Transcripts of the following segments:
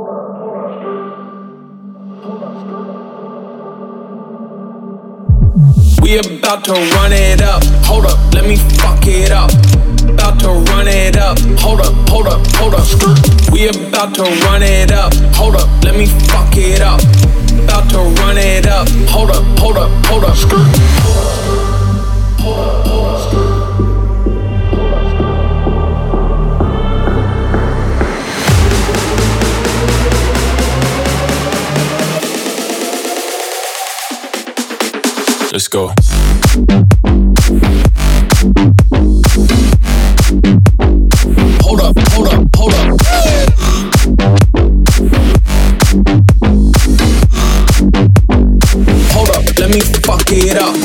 We about to run it up. Hold up, let me fuck it up. About to run it up. Hold up, hold up, hold up. We about to run it up. Hold up, let me fuck it up. About to run it up. Hold up, hold up, hold up. Let's go. Hold up, hold up, hold up. Hold up, let me fuck it up.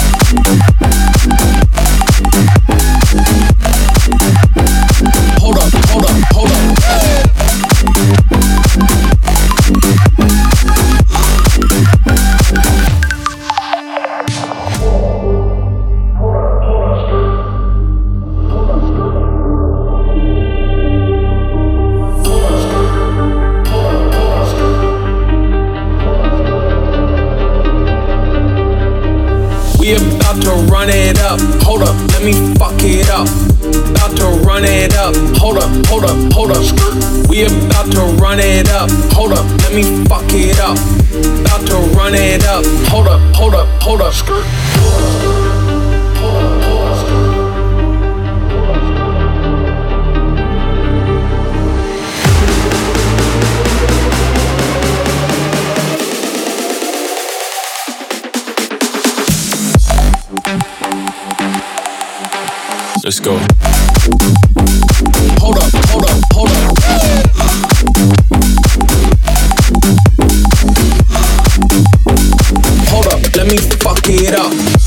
Hold up, hold up, hold up. We about to run it up. Hold up, let me fuck it up. About to run it up. Hold up, hold up, hold up. We about to run it up. Hold up, let me fuck it up. About to run it up. Hold up, hold up, hold up. Let's go. Hold up, hold up, hold up. Hold up, let me fuck it up.